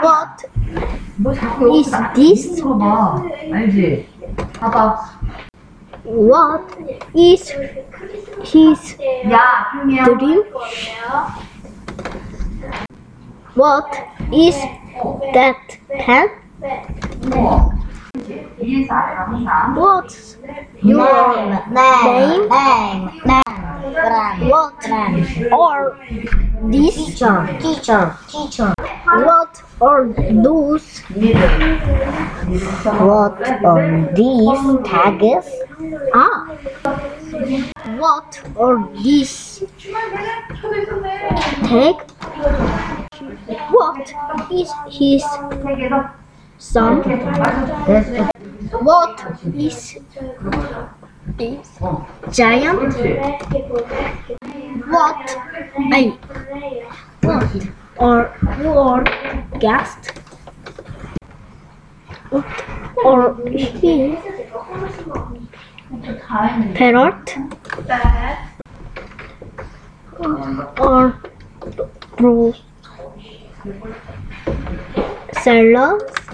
What 뭐 자꾸 is 여기서 this? 봐봐. 알지? 봐봐. What is his 야, 조용히 해. dream? What is that pen? 위에서 아래로 항상. What's your name? What are these? Teacher. What are those? What are these tags? Ah. What are these? Tag? What is his son? What is giant? What are your guests? What are his parrot? Or seller?